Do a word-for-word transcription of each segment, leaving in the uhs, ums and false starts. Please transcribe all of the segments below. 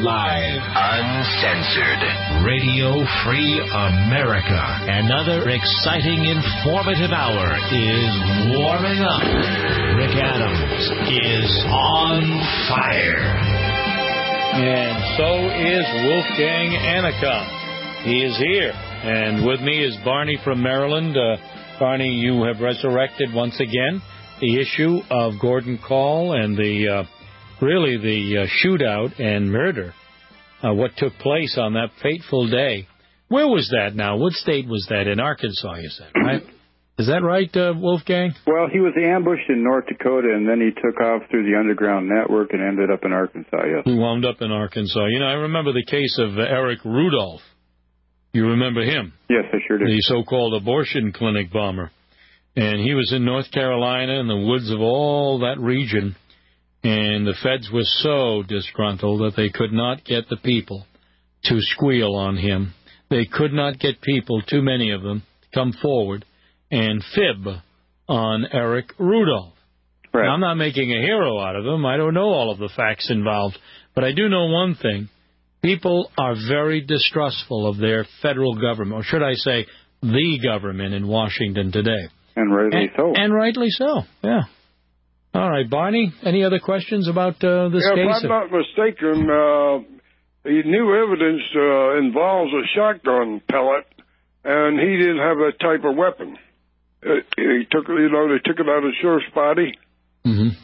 Live. Uncensored. Radio Free America. Another exciting, informative hour is warming up. Rick Adams is on fire. And so is Wolfgang Anikas. He is here. And with me is Barney from Maryland. Uh, Barney, you have resurrected once again the issue of Gordon Kahl and the uh, really the uh, shootout and murder, uh, what took place on that fateful day. Where was that now? What state was that? In Arkansas, you said, right? Is that right, uh, Wolfgang? Well, he was ambushed in North Dakota, and then he took off through the underground network and ended up in Arkansas, yes. He wound up in Arkansas. You know, I remember the case of uh, Eric Rudolph. You remember him? Yes, I sure do. The so-called abortion clinic bomber. And he was in North Carolina in the woods of all that region, and the feds were so disgruntled that they could not get the people to squeal on him. They could not get people, too many of them, to come forward and fib on Eric Rudolph. Right. Now, I'm not making a hero out of him. I don't know all of the facts involved. But I do know one thing. People are very distrustful of their federal government, or should I say the government in Washington today. And rightly and, so. And rightly so, yeah. All right, Barney, any other questions about uh, this yeah, case? If I'm not mistaken, uh, the new evidence uh, involves a shotgun pellet, and he didn't have that type of weapon. Uh, he took, you know, they took it out of Sheriff's body. Mm-hmm.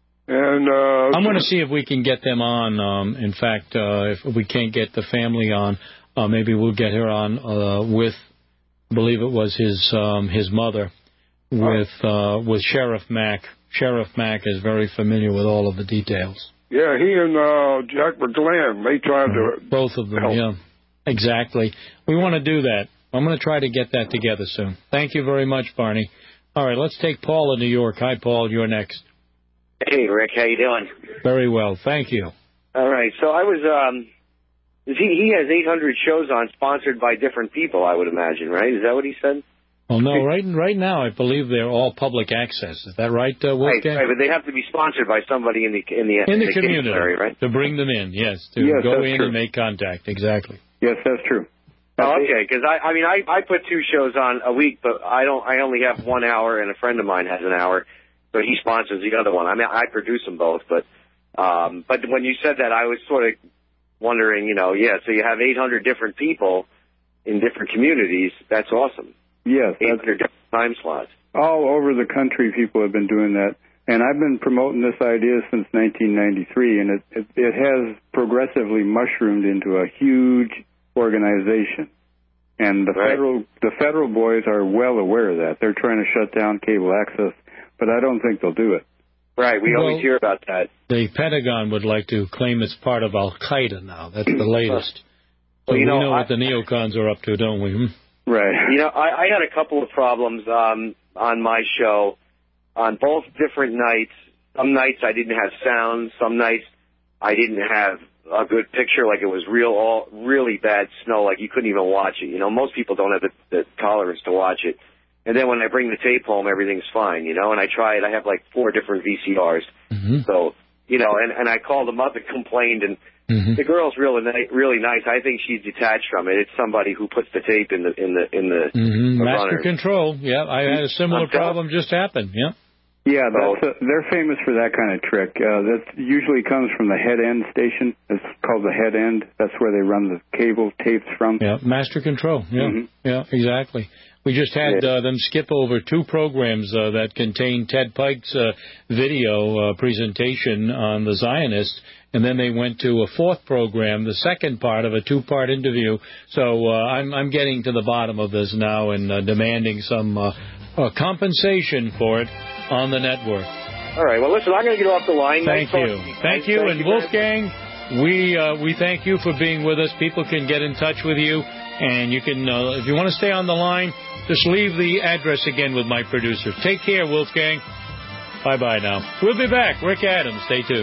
And uh, I'm going to see if we can get them on. Um, in fact, uh, if we can't get the family on, uh, maybe we'll get her on uh, with, I believe it was his um, his mother. With uh, with Sheriff Mack. Sheriff Mack is very familiar with all of the details. Yeah, he and uh, Jack McGlann, they tried to... Both of them, help. yeah. Exactly. We want to do that. I'm going to try to get that together soon. Thank you very much, Barney. All right, let's take Paul in New York. Hi, Paul. You're next. Hey, Rick. How you doing? Very well. Thank you. All right. So I was... um, he, he has eight hundred shows on sponsored by different people, I would imagine, right? Is that what he said? Well, no, right right now I believe they're all public access. Is that right, uh, Wolfgang? Right, right, but they have to be sponsored by somebody in the in the, in the, in the community, area, right? To bring them in, yes, to yes, go in true. and make contact, exactly. Yes, that's true. Oh, okay, because I, I mean, I, I put two shows on a week, but I don't. I only have one hour, and a friend of mine has an hour, so he sponsors the other one. I mean, I produce them both, but um, but when you said that, I was sort of wondering, you know, yeah, so you have eight hundred different people in different communities. That's awesome. Yes. eight hundred different time slots. All over the country, people have been doing that. And I've been promoting this idea since nineteen ninety-three, and it, it, it has progressively mushroomed into a huge organization. And the right. federal the federal boys are well aware of that. They're trying to shut down cable access, but I don't think they'll do it. Right, we well, always hear about that. The Pentagon would like to claim it's part of Al-Qaeda now. That's the latest. So well, you we know, know I, what the neocons are up to, don't we? Hmm? Right. You know, I, I had a couple of problems um, on my show on both different nights. Some nights I didn't have sound. Some nights I didn't have a good picture, like it was real, all really bad snow, like you couldn't even watch it. You know, most people don't have the, the tolerance to watch it. And then when I bring the tape home, everything's fine, you know, and I try it. I have like four different V C Rs. Mm-hmm. So, you know, and, and I called them up and complained, and mm-hmm. the girl's really, really nice. I think she's detached from it. It's somebody who puts the tape in the, in the, in the, mm-hmm. the Master runner. Control. Yeah, I had a similar problem just happen. Yeah. Yeah, that's a, they're famous for that kind of trick. Uh, that usually comes from the head end station. It's called the head end. That's where they run the cable tapes from. Yeah, Master Control. Yeah, mm-hmm. yeah, exactly. We just had uh, them skip over two programs uh, that contain Ted Pike's uh, video uh, presentation on the Zionists, and then they went to a fourth program, the second part of a two-part interview. So uh, I'm, I'm getting to the bottom of this now and uh, demanding some uh, uh, compensation for it on the network. All right. Well, listen, I'm going to get off the line. Thank nice you. Thank you. Thank and you Wolfgang, we uh, we thank you for being with us. People can get in touch with you, and you can, uh, if you want to stay on the line, just leave the address again with my producer. Take care, Wolfgang. Bye-bye now. We'll be back. Rick Adams. Stay tuned.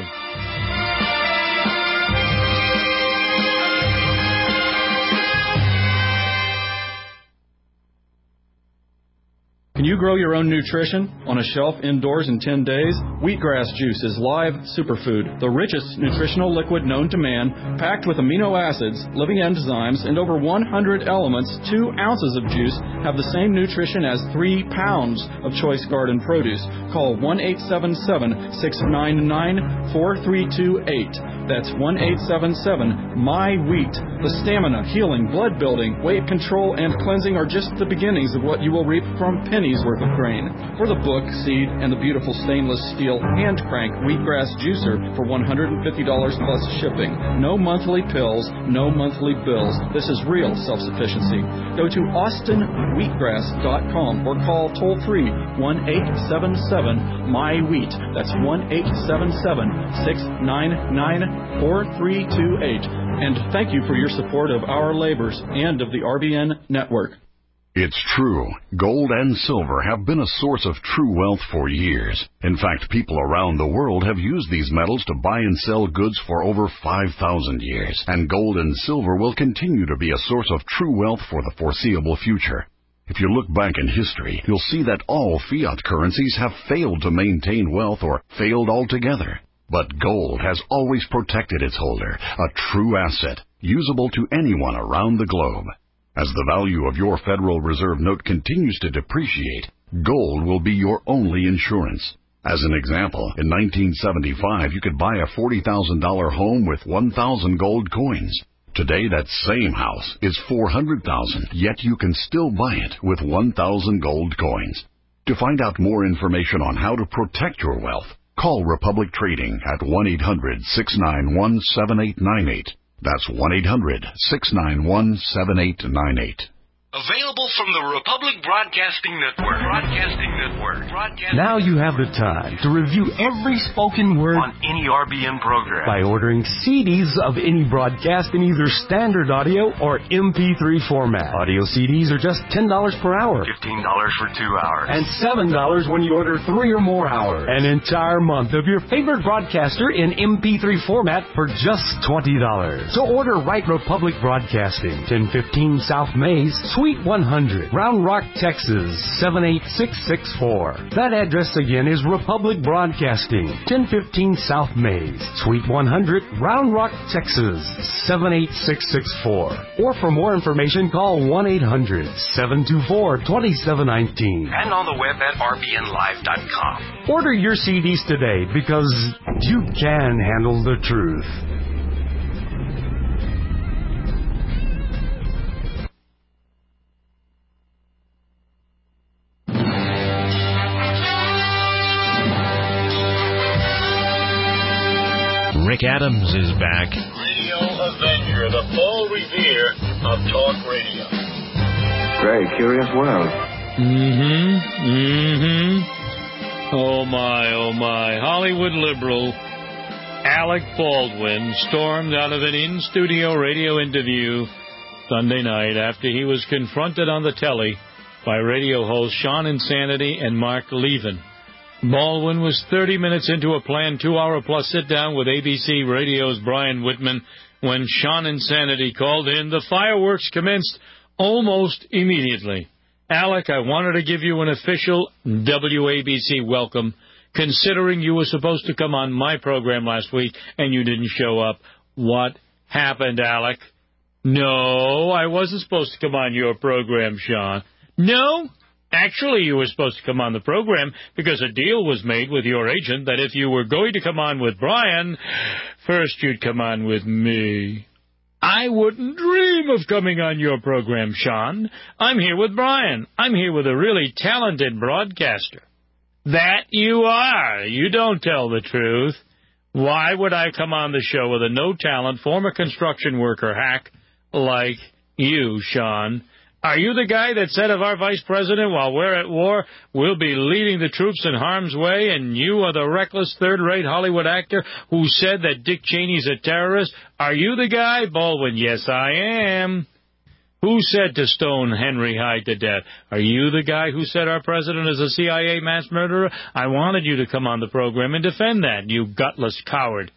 Can you grow your own nutrition on a shelf indoors in ten days? Wheatgrass juice is live superfood, the richest nutritional liquid known to man, packed with amino acids, living enzymes, and over one hundred elements. Two ounces of juice have the same nutrition as three pounds of choice garden produce. Call one eight seven seven, six nine nine, four three two eight. That's one eight seven seven, M Y wheat. The stamina, healing, blood building, weight control, and cleansing are just the beginnings of what you will reap from pennies worth of grain. For the book, seed, and the beautiful stainless steel hand crank wheatgrass juicer for one hundred fifty dollars plus shipping. No monthly pills, no monthly bills. This is real self-sufficiency. Go to austin wheatgrass dot com or call toll-free one eight seven seven, M Y wheat. That's one eight seven seven, six nine nine, four three two eight. And thank you for your support of our labors and of the R B N network. It's true. Gold and silver have been a source of true wealth for years. In fact, people around the world have used these metals to buy and sell goods for over five thousand years. And gold and silver will continue to be a source of true wealth for the foreseeable future. If you look back in history, you'll see that all fiat currencies have failed to maintain wealth or failed altogether. But gold has always protected its holder, a true asset, usable to anyone around the globe. As the value of your Federal Reserve note continues to depreciate, gold will be your only insurance. As an example, in nineteen seventy-five, you could buy a forty thousand dollars home with one thousand gold coins. Today, that same house is four hundred thousand dollars, yet you can still buy it with one thousand gold coins. To find out more information on how to protect your wealth, call Republic Trading at one eight hundred, six nine one, seven eight nine eight. That's one eight hundred, six nine one, seven eight nine eight. Available from the Republic Broadcasting Network. Broadcasting Network. Broadcasting now you have the time to review every spoken word on any R B N program by ordering C Ds of any broadcast in either standard audio or M P three format. Audio C Ds are just ten dollars per hour. fifteen dollars for two hours. And seven dollars when you order three or more hours. An entire month of your favorite broadcaster in M P three format for just twenty dollars. So order right Republic Broadcasting, ten fifteen South Mays, Suite one hundred, Round Rock, Texas, seven eight six six four. That address again is Republic Broadcasting, ten fifteen South Mays, Suite one hundred, Round Rock, Texas, seven eight six six four. Or for more information, call one eight hundred, seven two four, two seven one nine. And on the web at r b n live dot com. Order your C Ds today because you can handle the truth. Rick Adams is back. Radio Avenger, the Paul Revere of talk radio. Very curious world. Mm-hmm. Mm-hmm. Oh, my, oh, my. Hollywood liberal Alec Baldwin stormed out of an in-studio radio interview Sunday night after he was confronted on the telly by radio hosts Sean Insanity and Mark Levin. Baldwin was thirty minutes into a planned two-hour-plus sit-down with A B C Radio's Brian Whitman when Sean Insanity called in. The fireworks commenced almost immediately. Alec, I wanted to give you an official W A B C welcome, considering you were supposed to come on my program last week and you didn't show up. What happened, Alec? No, I wasn't supposed to come on your program, Sean. No? Actually, you were supposed to come on the program because a deal was made with your agent that if you were going to come on with Brian, first you'd come on with me. I wouldn't dream of coming on your program, Sean. I'm here with Brian. I'm here with a really talented broadcaster. That you are. You don't tell the truth. Why would I come on the show with a no-talent, former construction worker hack like you, Sean? Are you the guy that said of our vice president, while we're at war, we'll be leading the troops in harm's way, and you are the reckless third-rate Hollywood actor who said that Dick Cheney's a terrorist? Are you the guy? Baldwin, yes, I am. Who said to stone Henry Hyde to death? Are you the guy who said our president is a C I A mass murderer? I wanted you to come on the program and defend that, you gutless coward.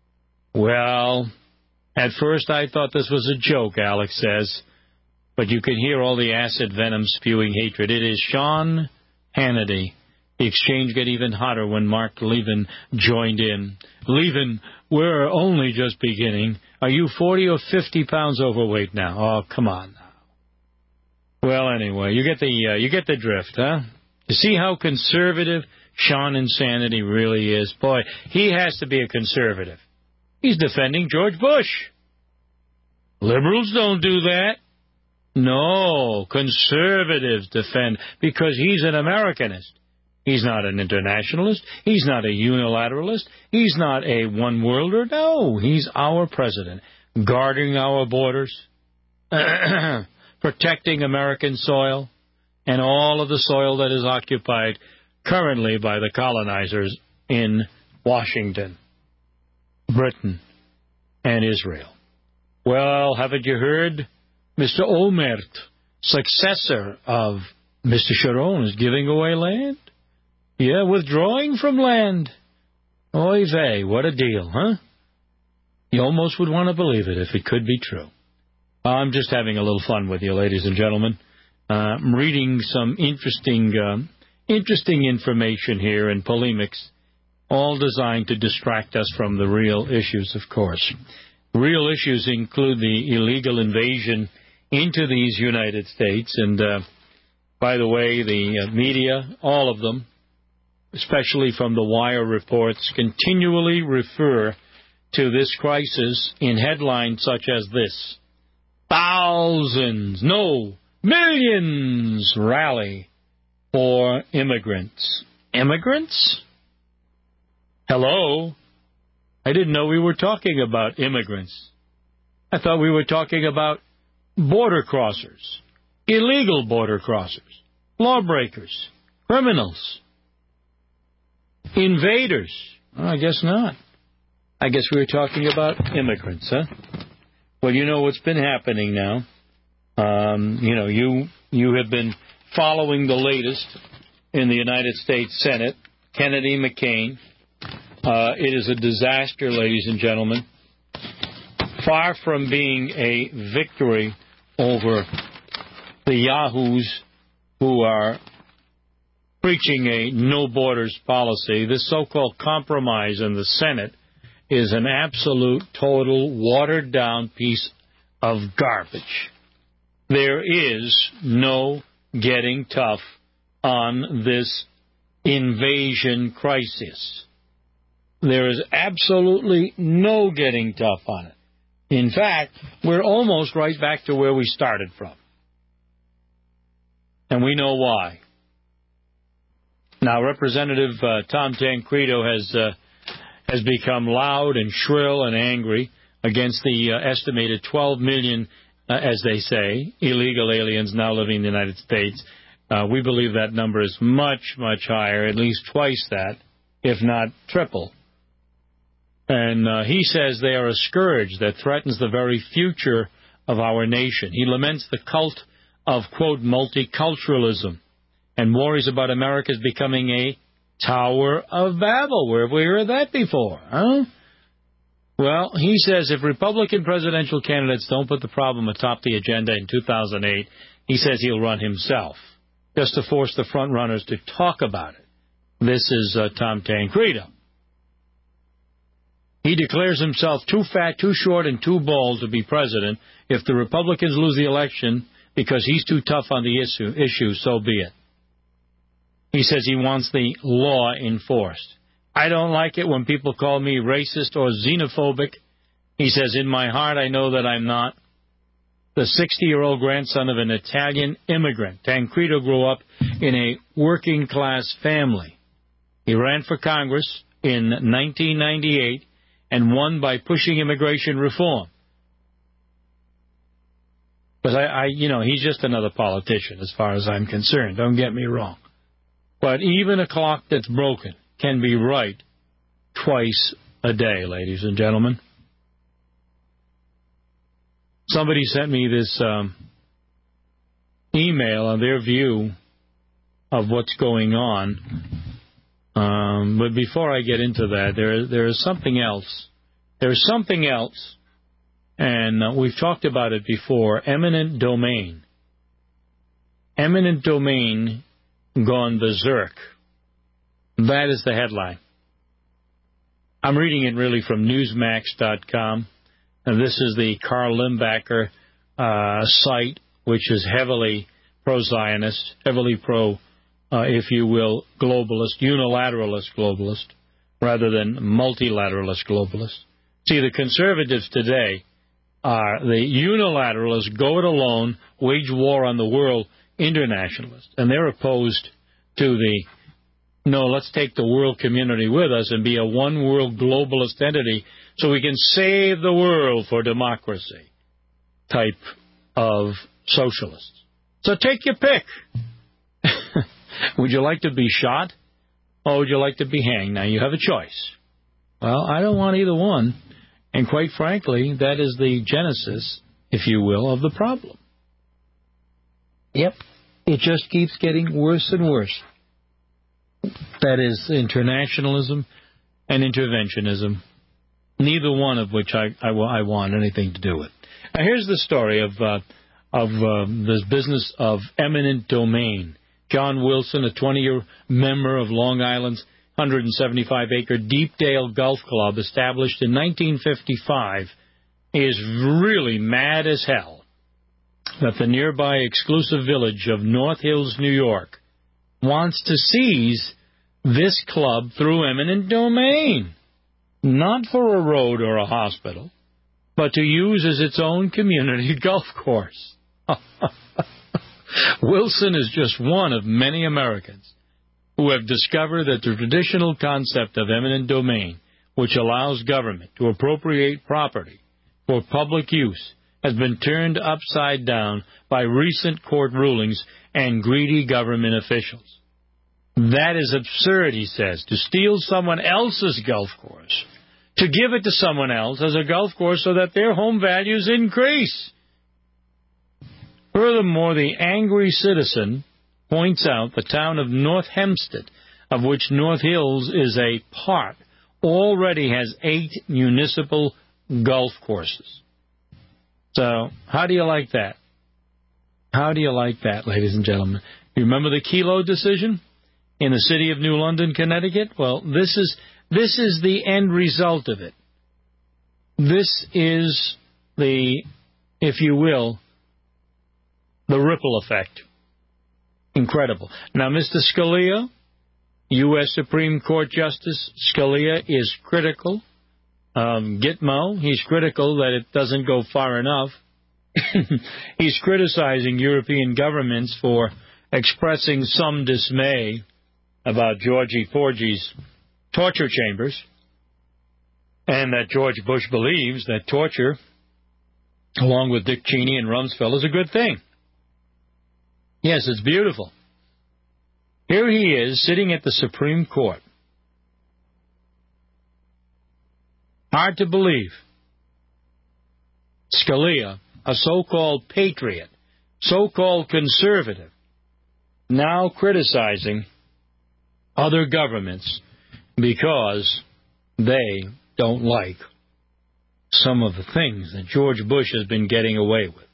Well, at first I thought this was a joke, Alex says. But you can hear all the acid venom spewing hatred. It is Sean Hannity. The exchange got even hotter when Mark Levin joined in. Levin, we're only just beginning. Are you forty or fifty pounds overweight now? Oh, come on now. Well, anyway, you get the uh, you get the drift, huh? You see how conservative Sean Insanity really is? Boy, he has to be a conservative. He's defending George Bush. Liberals don't do that. No, conservatives defend because he's an Americanist. He's not an internationalist. He's not a unilateralist. He's not a one-worlder. No, he's our president, guarding our borders, protecting American soil, and all of the soil that is occupied currently by the colonizers in Washington, Britain, and Israel. Well, haven't you heard? Mister Olmert, successor of Mister Sharon, is giving away land. Yeah, withdrawing from land. Oy vey, what a deal, huh? You almost would want to believe it if it could be true. I'm just having a little fun with you, ladies and gentlemen. Uh, I'm reading some interesting, um, interesting information here and polemics, all designed to distract us from the real issues, of course. Real issues include the illegal invasion into these United States, and uh, by the way, the uh, media, all of them, especially from the Wire reports, continually refer to this crisis in headlines such as this. Thousands, no, millions rally for immigrants. Immigrants? Hello? I didn't know we were talking about immigrants. I thought we were talking about border crossers, illegal border crossers, lawbreakers, criminals, invaders. Well, I guess not. I guess we were talking about immigrants, huh? Well, you know what's been happening now. Um, you know, you you have been following the latest in the United States Senate, Kennedy McCain. Uh, it is a disaster, ladies and gentlemen. Far from being a victory over the yahoos who are preaching a no-borders policy, this so-called compromise in the Senate is an absolute, total, watered-down piece of garbage. There is no getting tough on this invasion crisis. There is absolutely no getting tough on it. In fact, we're almost right back to where we started from. And we know why. Now, Representative uh, Tom Tancredo has uh, has become loud and shrill and angry against the uh, estimated twelve million, uh, as they say, illegal aliens now living in the United States. Uh, we believe that number is much, much higher, at least twice that, if not triple. And uh, he says they are a scourge that threatens the very future of our nation. He laments the cult of, quote, multiculturalism and worries about America's becoming a Tower of Babel. Where have we heard that before, huh? Well, he says if Republican presidential candidates don't put the problem atop the agenda in two thousand eight, he says he'll run himself, just to force the front runners to talk about it. This is uh, Tom Tancredo. He declares himself too fat, too short, and too bald to be president. If the Republicans lose the election because he's too tough on the issue, issue, so be it. He says he wants the law enforced. I don't like it when people call me racist or xenophobic. He says, in my heart, I know that I'm not. The sixty-year-old grandson of an Italian immigrant, Tancredo grew up in a working-class family. He ran for Congress in nineteen ninety-eight and won by pushing immigration reform. But, I, I, you know, he's just another politician as far as I'm concerned. Don't get me wrong. But even a clock that's broken can be right twice a day, ladies and gentlemen. Somebody sent me this um, email on their view of what's going on. Um, but before I get into that, there there is something else. There's something else, and uh, we've talked about it before, eminent domain. Eminent domain gone berserk. That is the headline. I'm reading it really from Newsmax dot com. And this is the Karl Limbacher uh, site, which is heavily pro-Zionist, heavily pro, uh, if you will, globalist, unilateralist globalist, rather than multilateralist globalist. See, the conservatives today are the unilateralists, go it alone, wage war on the world internationalists, and they're opposed to the, no, let's take the world community with us and be a one-world globalist entity so we can save the world for democracy type of socialists. So take your pick. Would you like to be shot, or would you like to be hanged? Now, you have a choice. Well, I don't want either one. And quite frankly, that is the genesis, if you will, of the problem. Yep. It just keeps getting worse and worse. That is internationalism and interventionism, neither one of which I, I, I want anything to do with. Now, here's the story of, uh, of uh, this business of eminent domain. John Wilson, a twenty-year member of Long Island's one hundred seventy-five acre Deepdale Golf Club, established in nineteen fifty-five, is really mad as hell that the nearby exclusive village of North Hills, New York, wants to seize this club through eminent domain, not for a road or a hospital, but to use as its own community golf course. Wilson is just one of many Americans who have discovered that the traditional concept of eminent domain, which allows government to appropriate property for public use, has been turned upside down by recent court rulings and greedy government officials. That is absurd, he says, to steal someone else's golf course, to give it to someone else as a golf course so that their home values increase. Furthermore, the angry citizen points out the town of North Hempstead, of which North Hills is a part, already has eight municipal golf courses. So, how do you like that? How do you like that, ladies and gentlemen? You remember the Kelo decision in the city of New London, Connecticut? Well, this is this is the end result of it. This is the, if you will, the ripple effect. Incredible. Now, Mister Scalia, U S Supreme Court Justice Scalia, is critical. Um, Gitmo, he's critical that it doesn't go far enough. He's criticizing European governments for expressing some dismay about Georgie Porgy's torture chambers, and that George Bush believes that torture, along with Dick Cheney and Rumsfeld, is a good thing. Yes, it's beautiful. Here he is, sitting at the Supreme Court. Hard to believe. Scalia, a so-called patriot, so-called conservative, now criticizing other governments because they don't like some of the things that George Bush has been getting away with.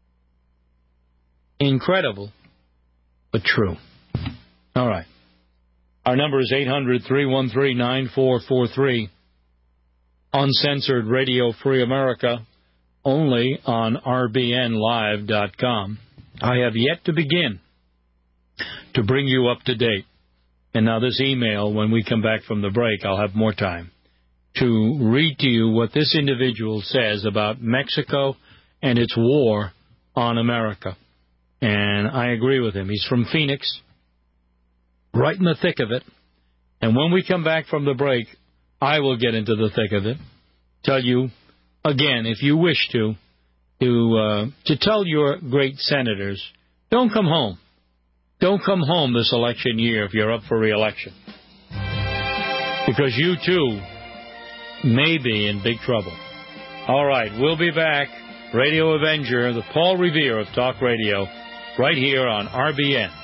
Incredible, but true. All right. Our number is eight hundred, three one three, nine four four three. Uncensored Radio Free America, only on R B N live dot com. I have yet to begin to bring you up to date. And now this email, when we come back from the break, I'll have more time to read to you what this individual says about Mexico and its war on America. And I agree with him. He's from Phoenix, right in the thick of it. And when we come back from the break, I will get into the thick of it. Tell you, again, if you wish to, to, uh, to tell your great senators, don't come home. Don't come home this election year if you're up for re-election. Because you, too, may be in big trouble. All right, we'll be back. Radio Avenger, the Paul Revere of Talk Radio, right here on R B N.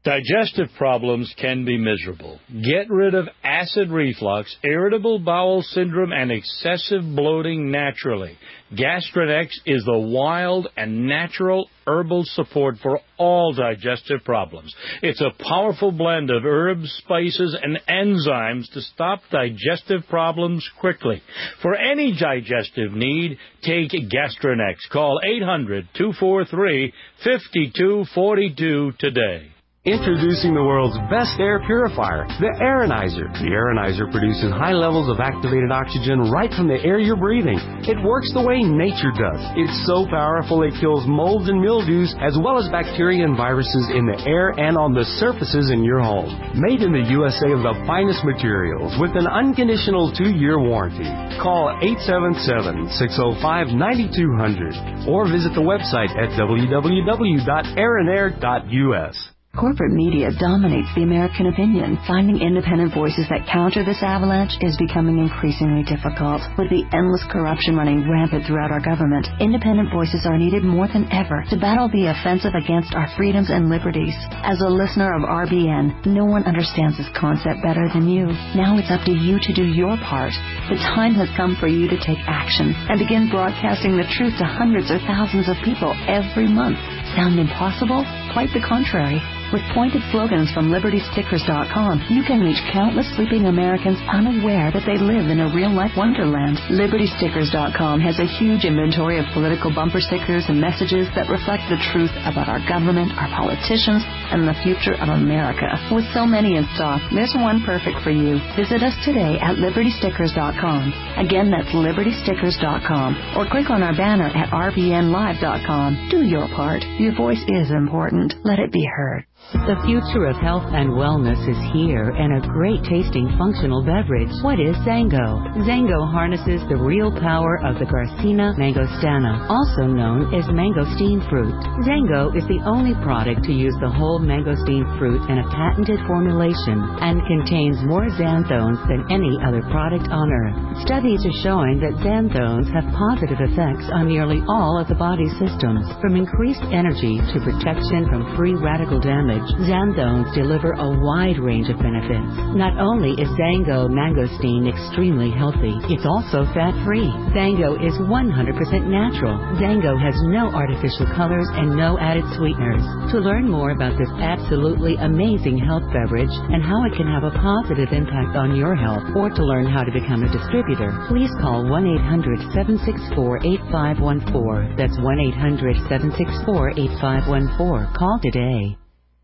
Digestive problems can be miserable. Get rid of acid reflux, irritable bowel syndrome, and excessive bloating naturally. Gastrinex is the wild and natural herbal support for all digestive problems. It's a powerful blend of herbs, spices, and enzymes to stop digestive problems quickly. For any digestive need, take Gastrinex. Call eight hundred, two four three, five two four two today. Introducing the world's best air purifier, the Aeronizer. The Aeronizer produces high levels of activated oxygen right from the air you're breathing. It works the way nature does. It's so powerful it kills molds and mildews as well as bacteria and viruses in the air and on the surfaces in your home. Made in the U S A of the finest materials with an unconditional two-year warranty. Call eight seven seven, six oh five, nine two zero zero or visit the website at w w w dot aeronair dot u s. Corporate media dominates the American opinion. Finding independent voices that counter this avalanche is becoming increasingly difficult. With the endless corruption running rampant throughout our government, independent voices are needed more than ever to battle the offensive against our freedoms and liberties. As a listener of R B N, no one understands this concept better than you. Now it's up to you to do your part. The time has come for you to take action and begin broadcasting the truth to hundreds or thousands of people every month. Sound impossible? Quite the contrary. With pointed slogans from Liberty Stickers dot com, you can reach countless sleeping Americans unaware that they live in a real-life wonderland. Liberty Stickers dot com has a huge inventory of political bumper stickers and messages that reflect the truth about our government, our politicians, and the future of America. With so many in stock, there's one perfect for you. Visit us today at Liberty Stickers dot com. Again, that's Liberty Stickers dot com. Or click on our banner at R B N Live dot com. Do your part. Your voice is important. Let it be heard. The future of health and wellness is here, and a great tasting functional beverage. What is Zango? Zango harnesses the real power of the Garcinia mangostana, also known as mangosteen fruit. Zango is the only product to use the whole mangosteen fruit in a patented formulation and contains more xanthones than any other product on earth. Studies are showing that xanthones have positive effects on nearly all of the body's systems, from increased energy to protection from free radical damage. Xanthones deliver a wide range of benefits. Not only is Zango mangosteen extremely healthy, it's also fat-free. Zango is one hundred percent natural. Zango has no artificial colors and no added sweeteners. To learn more about this absolutely amazing health beverage and how it can have a positive impact on your health, or to learn how to become a distributor, please call one eight hundred, seven six four, eight five one four. That's one eight hundred, seven six four, eight five one four. Call today.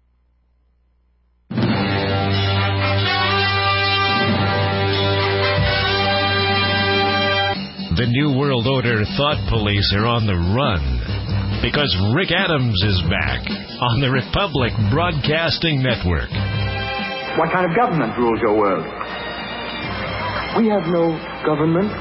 The New World Order thought police are on the run because Rick Adams is back on the Republic Broadcasting Network. What kind of government rules your world? We have no government.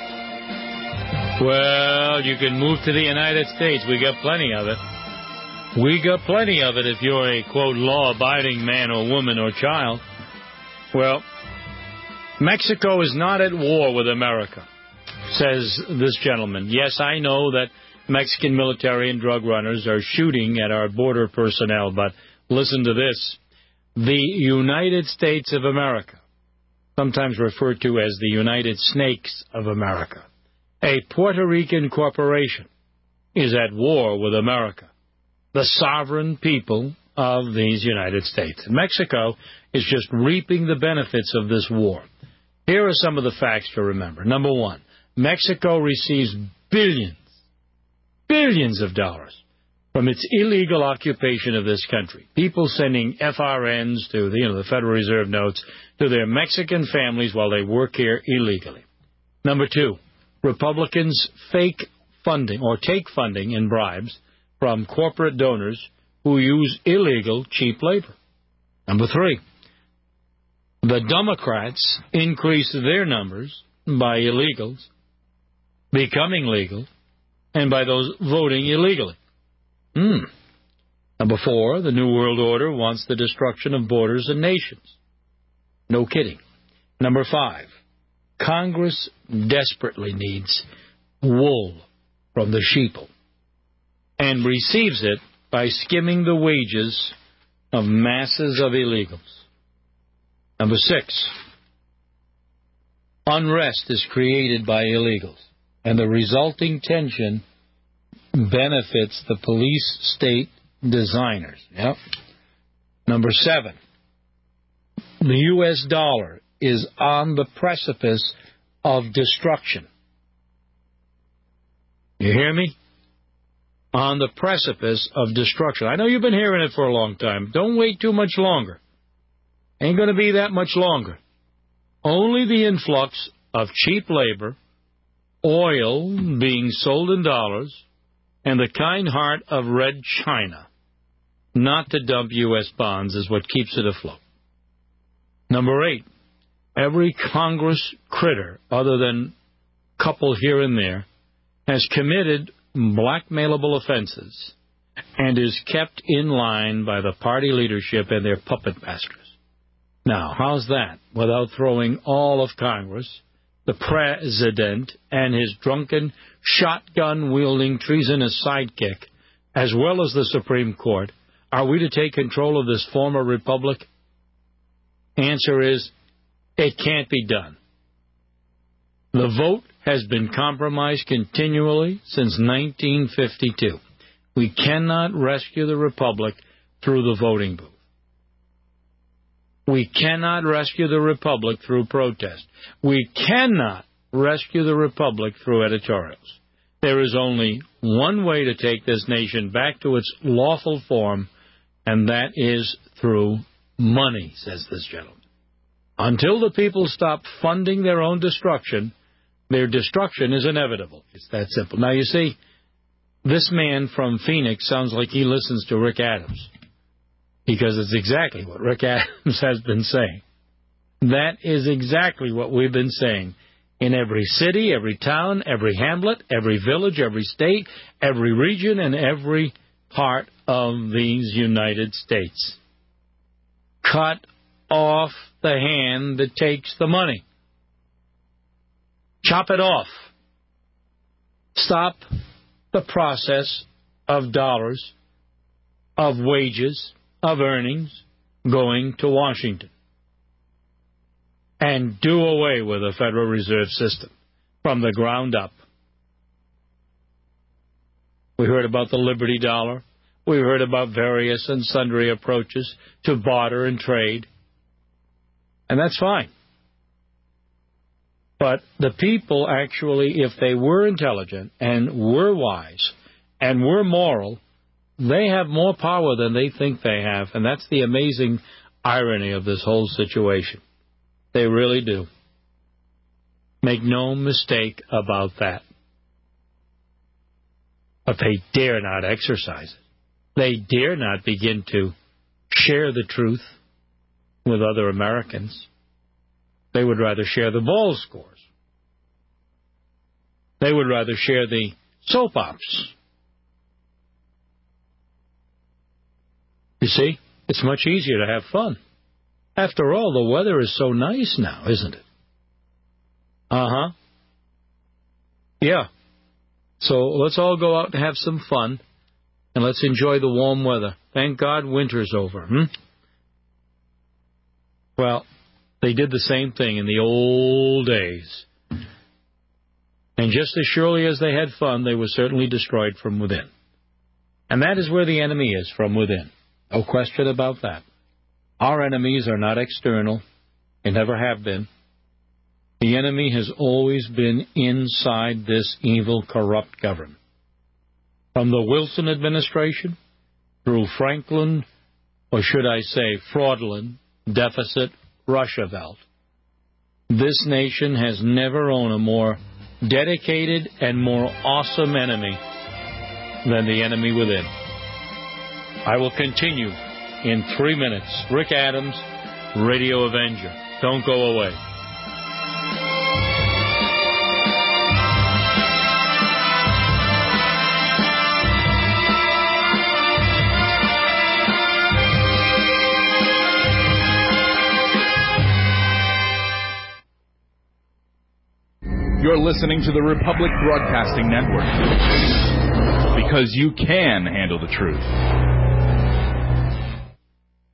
Well, you can move to the United States. We got plenty of it. We got plenty of it if you're a, quote, law-abiding man or woman or child. Well, Mexico is not at war with America, says this gentleman. Yes, I know that Mexican military and drug runners are shooting at our border personnel, but listen to this. The United States of America, sometimes referred to as the United Snakes of America, a Puerto Rican corporation, is at war with America, the sovereign people of these United States. Mexico is just reaping the benefits of this war. Here are some of the facts to remember. Number one, Mexico receives billions, billions of dollars from its illegal occupation of this country. People sending F R Ns to the, you know, the Federal Reserve notes to their Mexican families while they work here illegally. Number two, Republicans fake funding or take funding and bribes from corporate donors who use illegal, cheap labor. Number three, the Democrats increase their numbers by illegals becoming legal and by those voting illegally. Hmm. Number four, the New World Order wants the destruction of borders and nations. No kidding. Number five, Congress desperately needs wool from the sheeple and receives it by skimming the wages of masses of illegals. Number six, unrest is created by illegals, and the resulting tension benefits the police state designers. Yep. Number seven, the U S dollar is on the precipice of destruction. You hear me? On the precipice of destruction. I know you've been hearing it for a long time. Don't wait too much longer. Ain't going to be that much longer. Only the influx of cheap labor, oil being sold in dollars, and the kind heart of Red China not to dump U S bonds is what keeps it afloat. Number eight, every Congress critter, other than a couple here and there, has committed blackmailable offenses and is kept in line by the party leadership and their puppet masters. Now, how's that? Without throwing all of Congress, the president, and his drunken, shotgun-wielding, treasonous sidekick, as well as the Supreme Court, are we to take control of this former republic? Answer is, it can't be done. The vote has been compromised continually since nineteen fifty-two. We cannot rescue the republic through the voting booth. We cannot rescue the republic through protest. We cannot rescue the republic through editorials. There is only one way to take this nation back to its lawful form, and that is through money, says this gentleman. Until the people stop funding their own destruction, their destruction is inevitable. It's that simple. Now, you see, this man from Phoenix sounds like he listens to Rick Adams, because it's exactly what Rick Adams has been saying. That is exactly what we've been saying in every city, every town, every hamlet, every village, every state, every region, and every part of these United States. Cut off the hand that takes the money. Chop it off. Stop the process of dollars, of wages, of earnings going to Washington. And do away with the Federal Reserve System from the ground up. We heard about the Liberty Dollar. We heard about various and sundry approaches to barter and trade. And that's fine. But the people actually, if they were intelligent and were wise and were moral, they have more power than they think they have. And that's the amazing irony of this whole situation. They really do. Make no mistake about that. But they dare not exercise it. They dare not begin to share the truth with other Americans. They would rather share the ball scores. They would rather share the soap ops. You see, it's much easier to have fun. After all, the weather is so nice now, isn't it? Uh-huh. Yeah. So let's all go out and have some fun, and let's enjoy the warm weather. Thank God winter's over. Hmm? Well, they did the same thing in the old days. And just as surely as they had fun, they were certainly destroyed from within. And that is where the enemy is, from within. No question about that. Our enemies are not external. They never have been. The enemy has always been inside this evil, corrupt government. From the Wilson administration through Franklin, or should I say fraudulent, deficit, Roosevelt, this nation has never owned a more dedicated and more awesome enemy than the enemy within. I will continue in three minutes. Rick Adams, Radio Avenger. Don't go away. You're listening to the Republic Broadcasting Network, because you can handle the truth.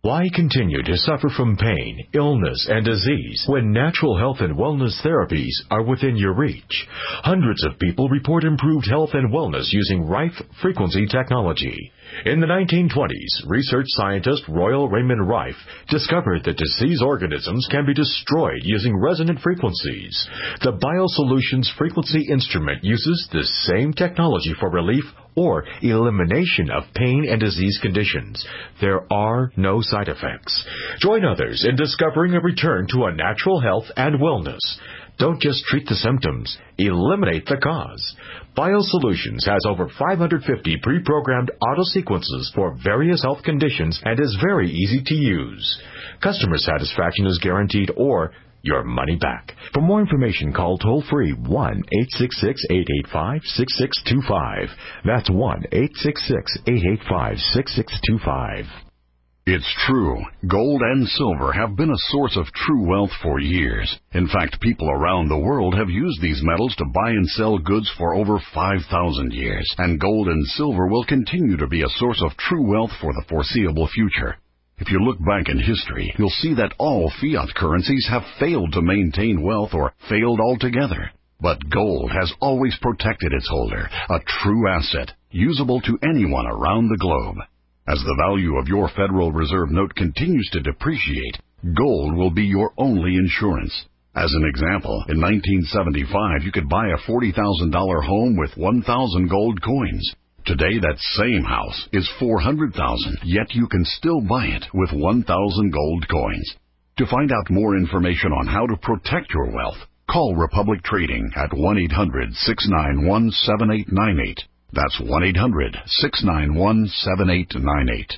Why continue to suffer from pain, illness, and disease when natural health and wellness therapies are within your reach? Hundreds of people report improved health and wellness using Rife frequency technology. In the nineteen twenties, research scientist Royal Raymond Rife discovered that diseased organisms can be destroyed using resonant frequencies. The BioSolutions frequency instrument uses the same technology for relief or elimination of pain and disease conditions. There are no side effects. Join others in discovering a return to a natural health and wellness. Don't just treat the symptoms, eliminate the cause. BioSolutions has over five hundred fifty pre-programmed auto-sequences for various health conditions and is very easy to use. Customer satisfaction is guaranteed or your money back. For more information, call toll-free one eight six six, eight eight five, six six two five. That's one eight six six, eight eight five, six six two five. It's true. Gold and silver have been a source of true wealth for years. In fact, people around the world have used these metals to buy and sell goods for over five thousand years. And gold and silver will continue to be a source of true wealth for the foreseeable future. If you look back in history, you'll see that all fiat currencies have failed to maintain wealth or failed altogether. But gold has always protected its holder, a true asset, usable to anyone around the globe. As the value of your Federal Reserve note continues to depreciate, gold will be your only insurance. As an example, in nineteen seventy-five, you could buy a forty thousand dollars home with one thousand gold coins. Today, that same house is four hundred thousand dollars, yet you can still buy it with one thousand gold coins. To find out more information on how to protect your wealth, call Republic Trading at one eight hundred, six nine one, seven eight nine eight. That's one eight hundred, six nine one, seven eight nine eight.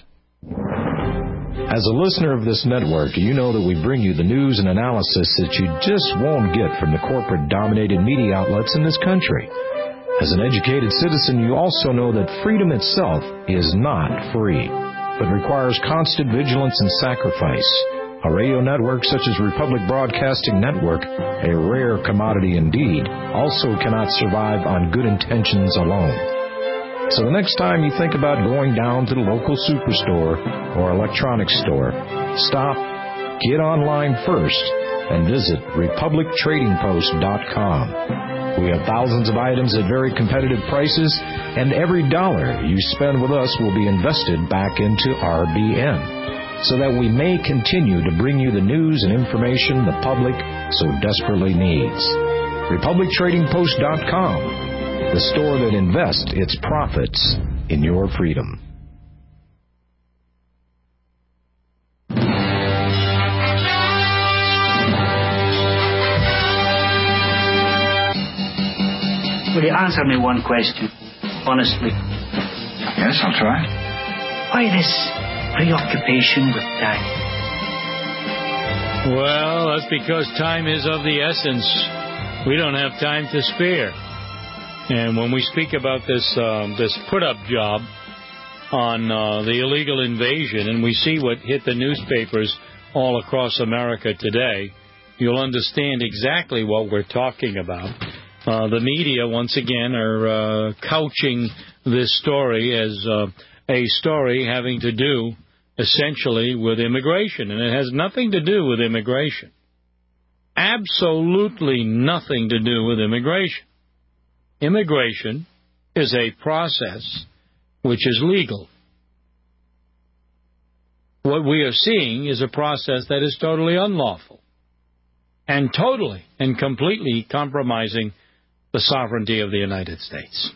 As a listener of this network, you know that we bring you the news and analysis that you just won't get from the corporate-dominated media outlets in this country. As an educated citizen, you also know that freedom itself is not free, but requires constant vigilance and sacrifice. A radio network such as Republic Broadcasting Network, a rare commodity indeed, also cannot survive on good intentions alone. So the next time you think about going down to the local superstore or electronics store, stop, get online first, and visit republic trading post dot com. We have thousands of items at very competitive prices, and every dollar you spend with us will be invested back into R B N, so that we may continue to bring you the news and information the public so desperately needs. republic trading post dot com, the store that invests its profits in your freedom. Will you answer me one question, honestly? Yes, I'll try. Why this preoccupation with time? Well, that's because time is of the essence. We don't have time to spare. And when we speak about this um, this put-up job on uh, the illegal invasion, and we see what hit the newspapers all across America today, you'll understand exactly what we're talking about. Uh, the media, once again, are uh, couching this story as uh, a story having to do, essentially, with immigration. And it has nothing to do with immigration. Absolutely nothing to do with immigration. Immigration is a process which is legal. What we are seeing is a process that is totally unlawful and totally and completely compromising the sovereignty of the United States.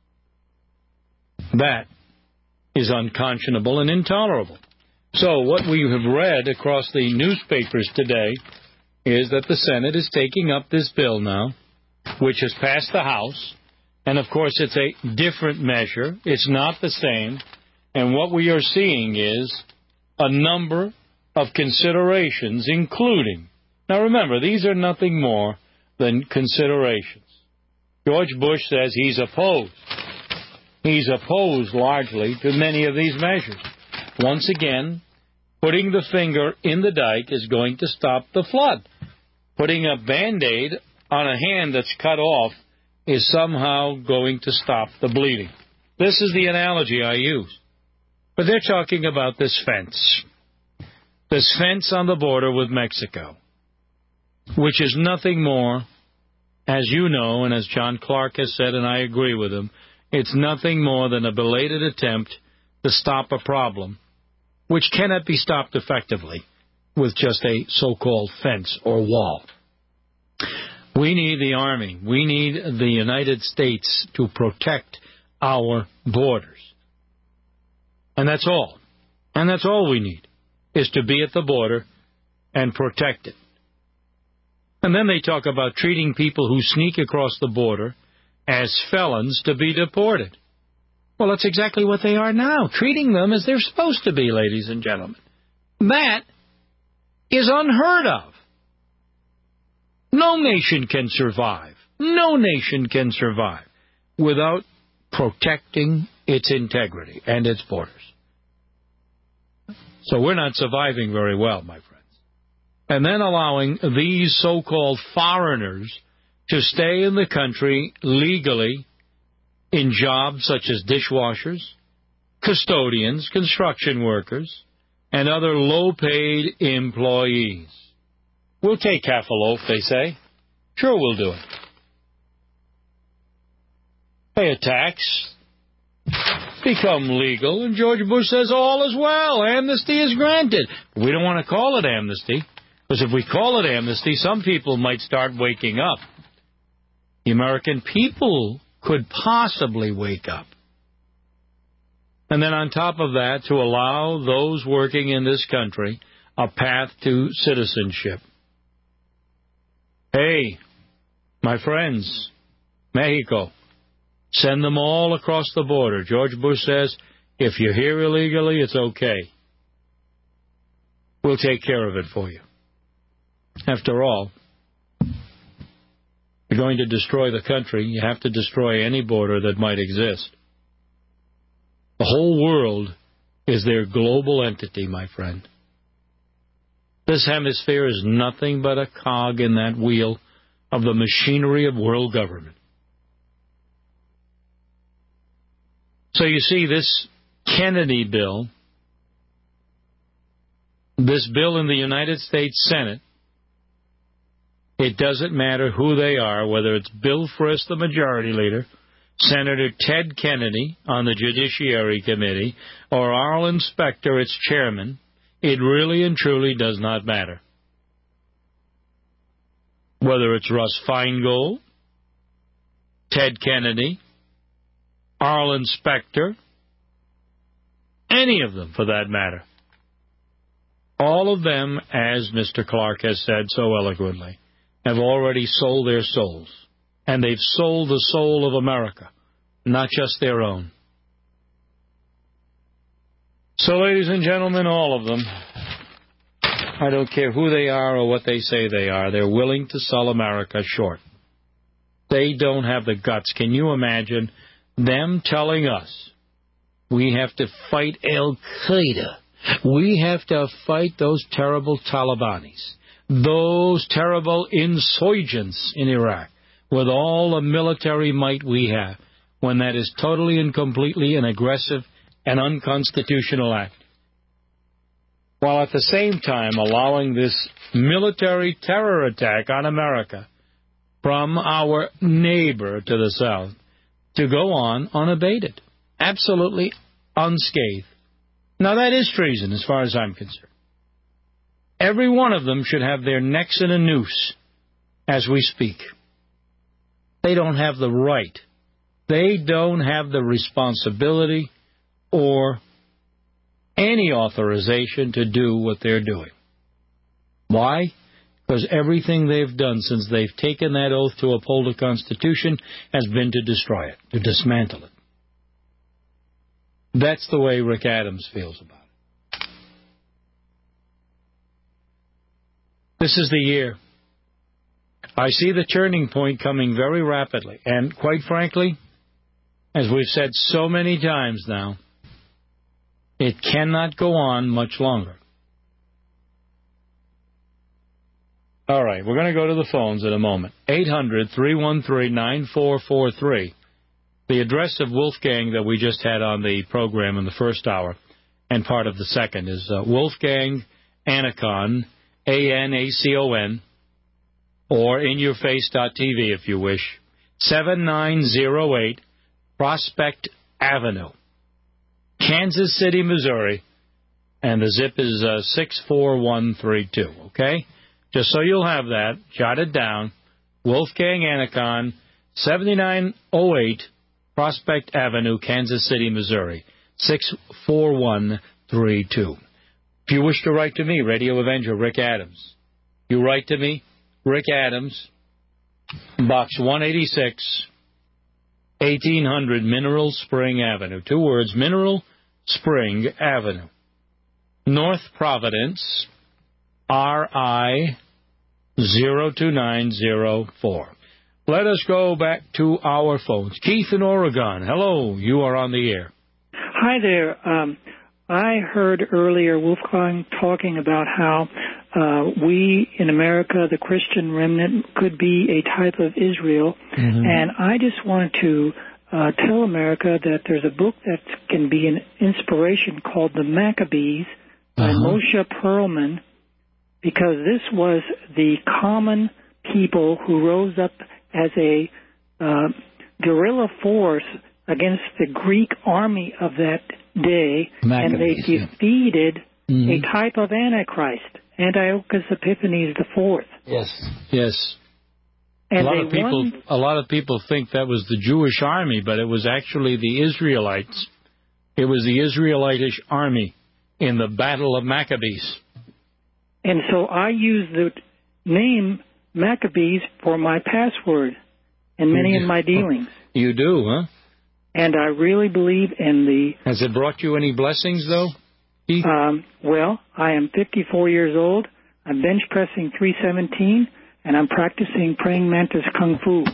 That is unconscionable and intolerable. So what we have read across the newspapers today is that the Senate is taking up this bill now, which has passed the House. And, of course, it's a different measure. It's not the same. And what we are seeing is a number of considerations, including, now remember, these are nothing more than considerations. George Bush says he's opposed. He's opposed largely to many of these measures. Once again, putting the finger in the dike is going to stop the flood. Putting a Band-Aid on a hand that's cut off is somehow going to stop the bleeding. This is the analogy I use. But they're talking about this fence. This fence on the border with Mexico, which is nothing more, as you know, and as John Clark has said, and I agree with him, it's nothing more than a belated attempt to stop a problem, which cannot be stopped effectively with just a so-called fence or wall. We need the Army. We need the United States to protect our borders. And that's all. And that's all we need, is to be at the border and protect it. And then they talk about treating people who sneak across the border as felons to be deported. Well, that's exactly what they are now, treating them as they're supposed to be, ladies and gentlemen. That is unheard of. No nation can survive. No nation can survive without protecting its integrity and its borders. So we're not surviving very well, my friends. And then allowing these so-called foreigners to stay in the country legally in jobs such as dishwashers, custodians, construction workers, and other low-paid employees. We'll take half a loaf, they say. Sure, we'll do it. Pay a tax. Become legal. And George Bush says all is well. Amnesty is granted. We don't want to call it amnesty, because if we call it amnesty, some people might start waking up. The American people could possibly wake up. And then on top of that, to allow those working in this country a path to citizenship. Hey, my friends, Mexico, send them all across the border. George Bush says, if you're here illegally, it's okay. We'll take care of it for you. After all, you're going to destroy the country, you have to destroy any border that might exist. The whole world is their global entity, my friend. This hemisphere is nothing but a cog in that wheel of the machinery of world government. So you see, this Kennedy bill, this bill in the United States Senate, it doesn't matter who they are, whether it's Bill Frist, the majority leader, Senator Ted Kennedy on the Judiciary Committee, or Arlen Specter, its chairman. It really and truly does not matter. Whether it's Russ Feingold, Ted Kennedy, Arlen Specter, any of them for that matter. All of them, as Mister Clark has said so eloquently, have already sold their souls. And they've sold the soul of America, not just their own. So, ladies and gentlemen, all of them, I don't care who they are or what they say they are, they're willing to sell America short. They don't have the guts. Can you imagine them telling us we have to fight Al-Qaeda? We have to fight those terrible Talibanis, those terrible insurgents in Iraq, with all the military might we have, when that is totally and completely an aggressive and unconstitutional act, while at the same time allowing this military terror attack on America from our neighbor to the south to go on unabated, absolutely unscathed. Now, that is treason as far as I'm concerned. Every one of them should have their necks in a noose as we speak. They don't have the right. They don't have the responsibility or any authorization to do what they're doing. Why? Because everything they've done since they've taken that oath to uphold the Constitution has been to destroy it, to dismantle it. That's the way Rick Adams feels about it. This is the year. I see the turning point coming very rapidly. And quite frankly, as we've said so many times now, it cannot go on much longer. All right, we're going to go to the phones in a moment. eight hundred, three one three, nine four four three. The address of Wolfgang that we just had on the program in the first hour and part of the second is uh, Wolfgang Anacon, A N A C O N, or in your face dot t v if you wish. seven nine zero eight Prospect Avenue, Kansas City, Missouri, and the zip is uh, six four one three two, okay? Just so you'll have that, jot it down. Wolfgang Anacon, seventy-nine oh eight Prospect Avenue, Kansas City, Missouri, six four one three two. If you wish to write to me, Radio Avenger, Rick Adams. You write to me, Rick Adams, Box one eighty-six, eighteen hundred Mineral Spring Avenue. Two words, Mineral Spring Avenue. North Providence, R I zero two nine zero four. Let us go back to our phones. Keith in Oregon. Hello, you are on the air. Hi there. Um, I heard earlier Wolfgang talking about how uh, we in America, the Christian remnant, could be a type of Israel. Mm-hmm. And I just wanted to uh, tell America that there's a book that can be an inspiration called The Maccabees by uh-huh. Moshe Perlman, because this was the common people who rose up as a uh, guerrilla force against the Greek army of that day, Maccabees, and they defeated yeah. mm-hmm. a type of Antichrist, Antiochus Epiphanes the Fourth. Yes, yes. And a lot of people, won... a lot of people think that was the Jewish army, but it was actually the Israelites. It was the Israelitish army in the Battle of Maccabees. And so I use the name Maccabees for my password in many of my dealings. You do, huh? And I really believe in the... Has it brought you any blessings, though? Um, well, I am fifty-four years old. I'm bench pressing three seventeen, and I'm practicing praying mantis kung fu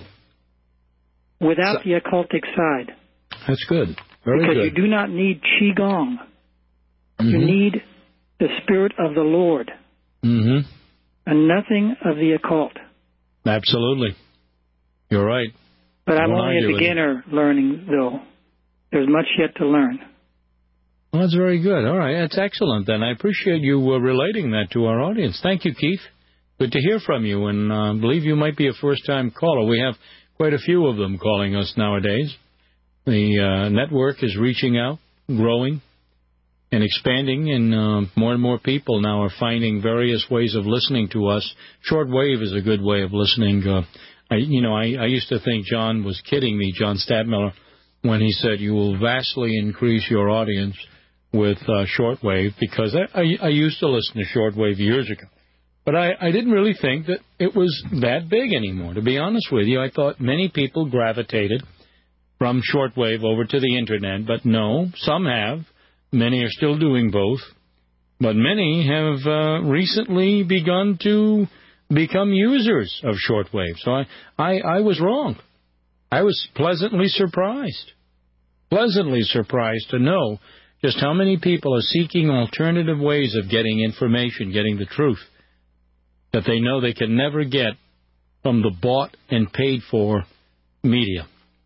without so, the occultic side. That's good. Very because good. you do not need qigong. Mm-hmm. You need the spirit of the Lord. Mm-hmm. And nothing of the occult. Absolutely. You're right. But I'm only a beginner learning, though. There's much yet to learn. Well, that's very good. All right. That's excellent, then. I appreciate you uh, relating that to our audience. Thank you, Keith. Good to hear from you, and I uh, believe you might be a first-time caller. We have quite a few of them calling us nowadays. The uh, network is reaching out, growing, and expanding, and uh, more and more people now are finding various ways of listening to us. Shortwave is a good way of listening. Uh, I, you know, I, I used to think John was kidding me, John Stadtmiller, when he said you will vastly increase your audience with uh, shortwave, because I, I, I used to listen to shortwave years ago. But I, I didn't really think that it was that big anymore. To be honest with you, I thought many people gravitated from shortwave over to the Internet, but no, some have. Many are still doing both. But many have uh, recently begun to become users of shortwave. So I, I, I was wrong. I was pleasantly surprised, pleasantly surprised to know just how many people are seeking alternative ways of getting information, getting the truth, that they know they can never get from the bought and paid for media.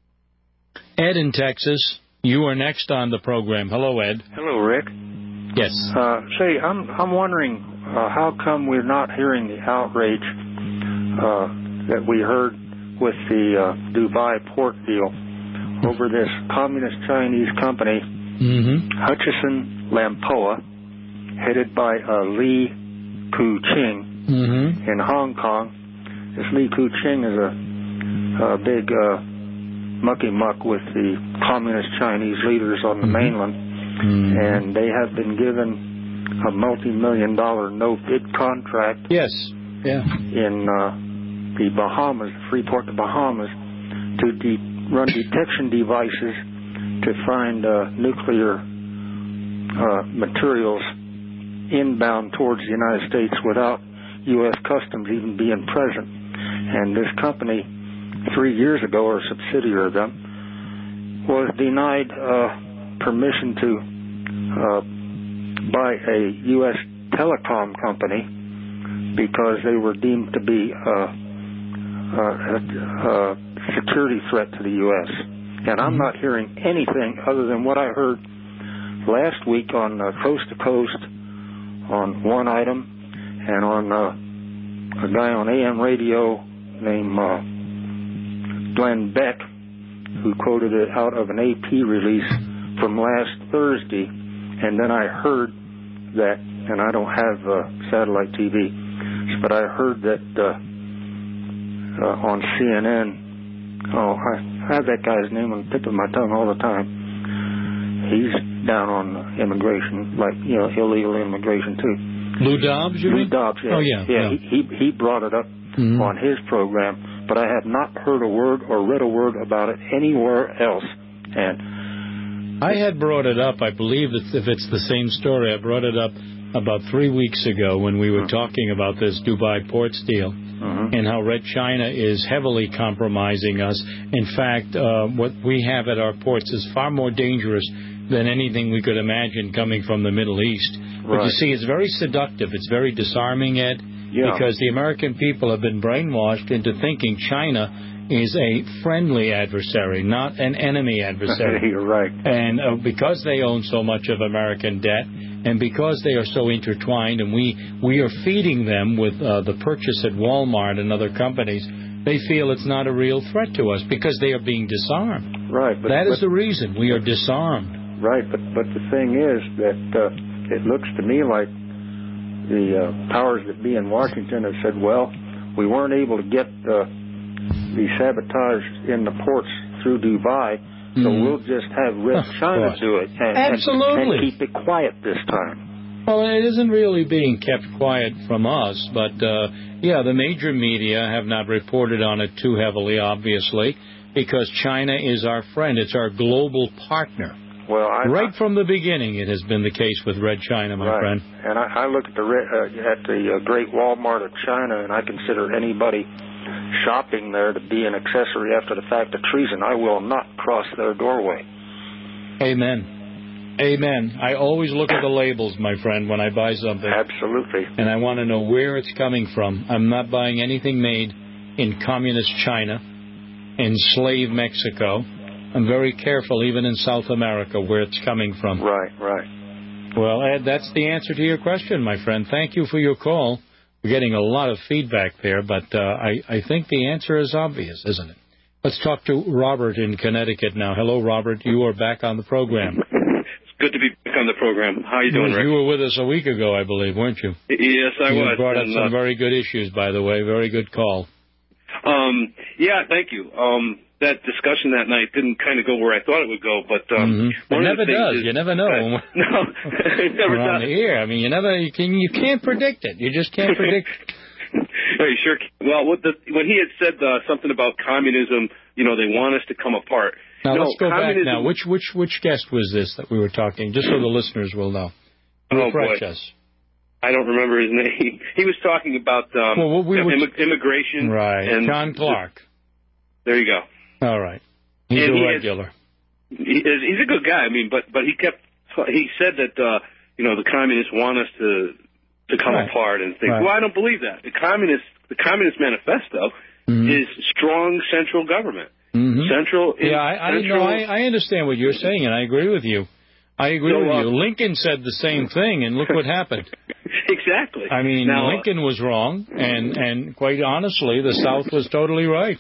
Ed in Texas, you are next on the program. Hello, Ed. Hello, Rick. Yes. Uh, say, I'm I'm wondering uh, how come we're not hearing the outrage uh, that we heard with the uh, Dubai port deal over this communist Chinese company, mm-hmm. Hutchison Lampoa, headed by uh, Li Keqiang mm-hmm. in Hong Kong. This Li Keqiang is a, a big uh, mucky muck with the communist Chinese leaders on the mm-hmm. mainland, mm-hmm. and they have been given a multi-million dollar no-bid contract. Yes, yeah. In uh, the Bahamas, Freeport, the Bahamas, to de- run detection devices to find uh, nuclear uh, materials inbound towards the United States without U S Customs even being present. And this company, three years ago, or a subsidiary of them, was denied uh, permission to uh, buy a U S telecom company because they were deemed to be uh, uh, a, a security threat to the U S And I'm not hearing anything other than what I heard last week on uh, Coast to Coast on one item, and on uh, a guy on A M radio named uh, Glenn Beck, who quoted it out of an A P release from last Thursday. And then I heard that, and I don't have uh, satellite T V, but I heard that uh, uh, on C N N, oh, I have that guy's name on the tip of my tongue all the time. He's down on immigration, like, you know, illegal immigration, too. Lou Dobbs, you Lou mean? Dobbs, yeah. Oh, yeah. Yeah, yeah. He, he, he brought it up mm-hmm. on his program, but I have not heard a word or read a word about it anywhere else. And I had brought it up, I believe that if it's the same story, I brought it up about three weeks ago when we were mm-hmm. talking about this Dubai Ports deal mm-hmm. and how Red China is heavily compromising us. In fact, uh, what we have at our ports is far more dangerous than anything we could imagine coming from the Middle East. But right. you see, it's very seductive. It's very disarming, Ed, yeah. because the American people have been brainwashed into thinking China is a friendly adversary, not an enemy adversary. You're right. And uh, because they own so much of American debt, and because they are so intertwined, and we, we are feeding them with uh, the purchase at Walmart and other companies, they feel it's not a real threat to us because they are being disarmed. Right. But, that is but, the reason. We are disarmed. Right, but, but the thing is that uh, it looks to me like the uh, powers that be in Washington have said, well, we weren't able to get uh, the sabotage in the ports through Dubai, so mm. we'll just have Red oh, China do it and, Absolutely. And, and keep it quiet this time. Well, it isn't really being kept quiet from us, but, uh, yeah, the major media have not reported on it too heavily, obviously, because China is our friend. It's our global partner. Well, I, right I, from the beginning, it has been the case with Red China, my right. friend. And I, I look at the uh, at the uh, Great Walmart of China, and I consider anybody shopping there to be an accessory after the fact of treason. I will not cross their doorway. Amen. Amen. I always look at the labels, my friend, when I buy something. Absolutely. And I want to know where it's coming from. I'm not buying anything made in communist China, enslaved Mexico. I'm very careful, even in South America, where it's coming from. Right, right. Well, Ed, that's the answer to your question, my friend. Thank you for your call. We're getting a lot of feedback there, but uh, I, I think the answer is obvious, isn't it? Let's talk to Robert in Connecticut now. Hello, Robert. You are back on the program. It's good to be back on the program. How are you doing, Rick? You were with us a week ago, I believe, weren't you? Yes, I you was. You brought up and, some uh, very good issues, by the way. Very good call. Um, yeah, thank you. Um, that discussion that night didn't kind of go where I thought it would go, but um, mm-hmm. one it of never the does. Is, you never know. Uh, no, it never does. On does. the air, I mean, you never, you can, you can't predict it. You just can't predict it. No, you sure can. Well, what the, when he had said uh, something about communism, you know, they want us to come apart. Now, no, let's go communism, back now. Which which which guest was this that we were talking, just so the listeners will know? Oh, Refresh boy. us. I don't remember his name. He was talking about um, well, we you know, were immig- immigration. Right. And John Clark. There you go. All right. He's and a he regular. Is, he is, he's a good guy. I mean, but but he kept he said that uh, you know the communists want us to to come right. apart and things. Right. Well, I don't believe that. The communist the Communist Manifesto mm-hmm. is strong central government. Mm-hmm. Central. Yeah, I, I central, know. I, I understand what you're saying, and I agree with you. I agree so, with uh, you. Lincoln said the same thing, and look what happened. Exactly. I mean, now, Lincoln was wrong, and, and quite honestly, the South was totally right.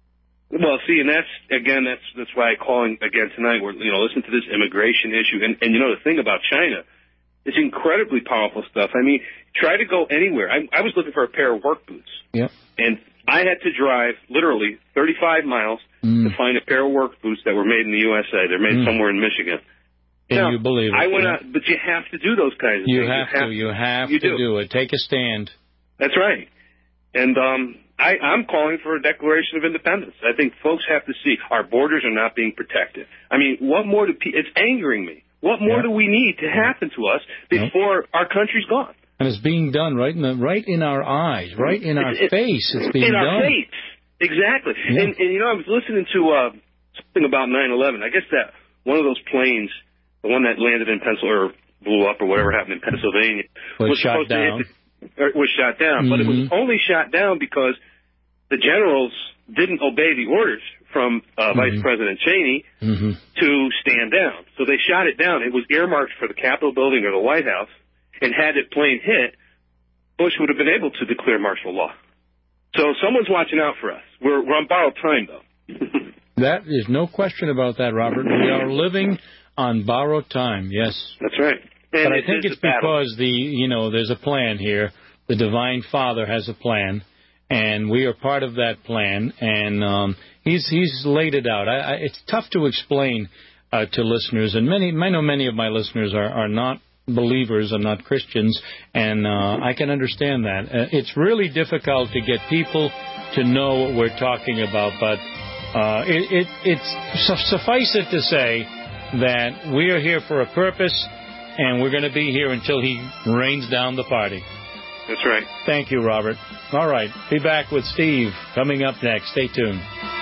Well, see, and that's, again, that's that's why I'm calling again tonight. We're, you know, listen to this immigration issue. And, and you know, the thing about China, it's incredibly powerful stuff. I mean, try to go anywhere. I, I was looking for a pair of work boots. Yep. And I had to drive literally thirty-five miles mm. to find a pair of work boots that were made in the U S A. They're made mm. somewhere in Michigan. And now, you believe it. I went yeah. out, but you have to do those kinds of you things. Have you have to. You have you to do. do it. Take a stand. That's right. And um, I, I'm calling for a Declaration of Independence. I think folks have to see our borders are not being protected. I mean, what more do pe- it's angering me. What more yeah. do we need to happen to us before yep. our country's gone? And it's being done right in the right in our eyes, right in our it's, face. It's being in done. In our face. Exactly. Yeah. And, and, you know, I was listening to uh, something about nine eleven. I guess that one of those planes, the one that landed in Pennsylvania, or blew up or whatever happened in Pennsylvania, was, was shot supposed down. to hit the, or was shot down. Mm-hmm. But it was only shot down because the generals didn't obey the orders from uh, mm-hmm. Vice President Cheney mm-hmm. to stand down. So they shot it down. It was earmarked for the Capitol building or the White House. and had it plane hit, Bush would have been able to declare martial law. So someone's watching out for us. We're, we're on borrowed time, though. That is no question about that, Robert. We are living on borrowed time, yes. That's right. And but I it think is it's a battle. because the you know there's a plan here. The Divine Father has a plan, and we are part of that plan. And um, he's he's laid it out. I, I, it's tough to explain uh, to listeners, and many I know many of my listeners are, are not believers, are not Christians, and uh, I can understand that. Uh, it's really difficult to get people to know what we're talking about, but uh, it, it, it's suffice it to say that we are here for a purpose, and we're going to be here until he rains down the party. That's right. Thank you, Robert. All right, be back with Steve coming up next. Stay tuned.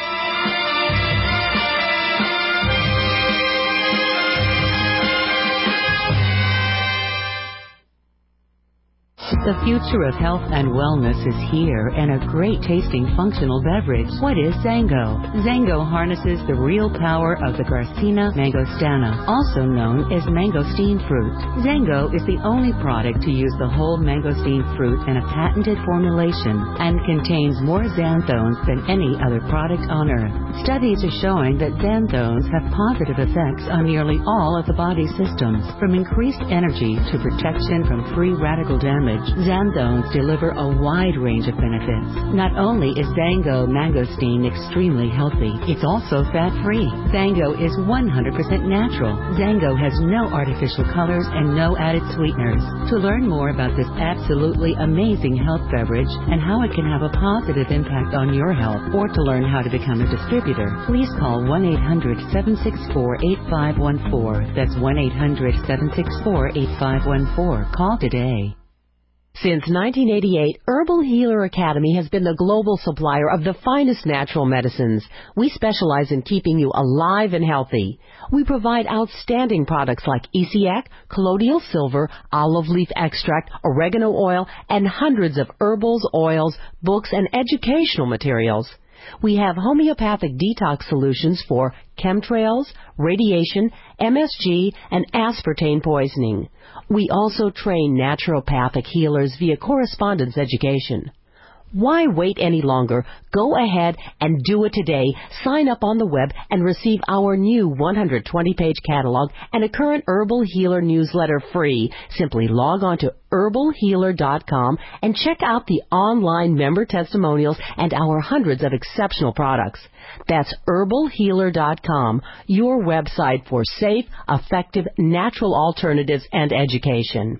The future of health and wellness is here in a great tasting functional beverage. What is Zango? Zango harnesses the real power of the Garcinia mangostana, also known as mangosteen fruit. Zango is the only product to use the whole mangosteen fruit in a patented formulation and contains more xanthones than any other product on earth. Studies are showing that xanthones have positive effects on nearly all of the body systems, from increased energy to protection from free radical damage. Xanthones deliver a wide range of benefits. Not only is Zango mangosteen extremely healthy, it's also fat-free. Zango is one hundred percent natural. Zango has no artificial colors and no added sweeteners. To learn more about this absolutely amazing health beverage and how it can have a positive impact on your health, or to learn how to become a distributor, please call one eight hundred seven six four eight five one four. That's one eight hundred seven six four eight five one four. Call today. Since nineteen eighty-eight, Herbal Healer Academy has been the global supplier of the finest natural medicines. We specialize in keeping you alive and healthy. We provide outstanding products like Essiac, colloidal silver, olive leaf extract, oregano oil, and hundreds of herbals, oils, books, and educational materials. We have homeopathic detox solutions for chemtrails, radiation, M S G, and aspartame poisoning. We also train naturopathic healers via correspondence education. Why wait any longer? Go ahead and do it today. Sign up on the web and receive our new one hundred twenty page catalog and a current Herbal Healer newsletter free. Simply log on to herbal healer dot com and check out the online member testimonials and our hundreds of exceptional products. That's herbal healer dot com, your website for safe, effective, natural alternatives and education.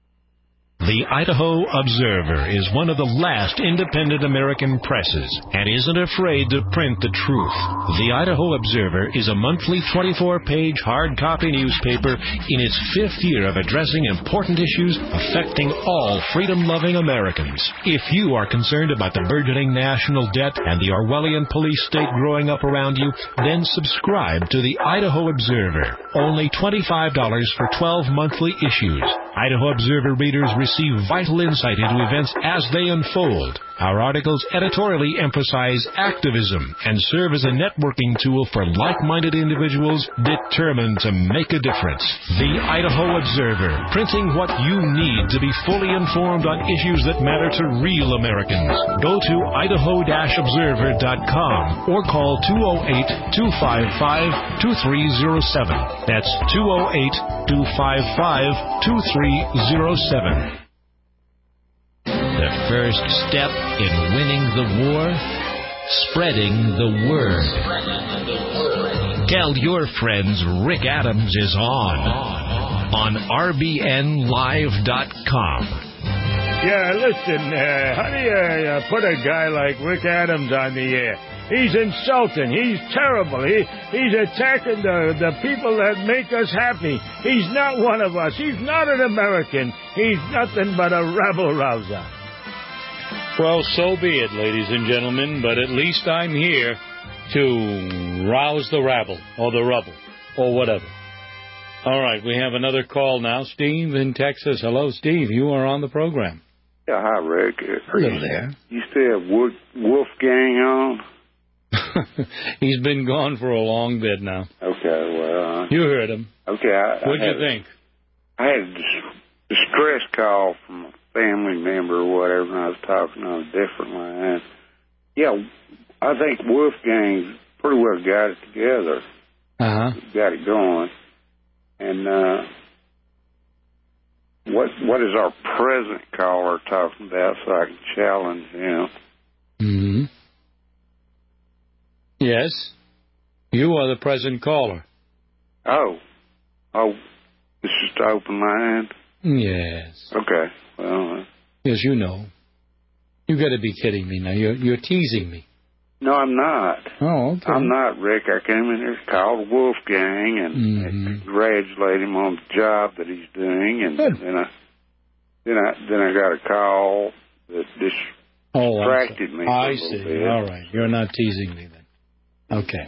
The Idaho Observer is one of the last independent American presses and isn't afraid to print the truth. The Idaho Observer is a monthly twenty-four page hard copy newspaper in its fifth year of addressing important issues affecting all freedom-loving Americans. If you are concerned about the burgeoning national debt and the Orwellian police state growing up around you, then subscribe to the Idaho Observer. Only twenty-five dollars for twelve monthly issues. Idaho Observer readers receive receive vital insight into events as they unfold. Our articles editorially emphasize activism and serve as a networking tool for like-minded individuals determined to make a difference. The Idaho Observer, printing what you need to be fully informed on issues that matter to real Americans. Go to idaho dash observer dot com or call two oh eight, two five five, two three oh seven. That's two oh eight, two five five, two three oh seven. The first step in winning the war, spreading the word. Tell your friends Rick Adams is on, on R B N live dot com. Yeah, listen, uh, how do you uh, put a guy like Rick Adams on the air? He's insulting. He's terrible. He He's attacking the, the people that make us happy. He's not one of us. He's not an American. He's nothing but a rabble-rouser. Well, so be it, ladies and gentlemen, but at least I'm here to rouse the rabble, or the rubble, or whatever. All right, we have another call now. Steve in Texas. Hello, Steve. You are on the program. Yeah, hi, Rick. Hello there. You still have Wolf, Wolfgang on? He's been gone for a long bit now. Okay, well... Uh, you heard him. Okay. I, What'd I you had, think? I had distress call from a family member or whatever, and I was talking on a different line. Yeah, I think Wolfgang's pretty well got it together. Uh-huh. Got it going. And uh, what what is our present caller talking about so I can challenge him? Mm-hmm. Yes. You are the present caller. Oh. Oh, it's just an open line? Yes. Okay. Well, uh, yes, you know. You got to be kidding me now. You're, you're teasing me. no, I'm not. Oh, okay. I'm not, Rick. I came in here, called Wolfgang, and, mm-hmm. and congratulate him on the job that he's doing. And Good. then I, then I, then I got a call that distracted oh, me. I for a see. little bit. All right. You're not teasing me then. Okay.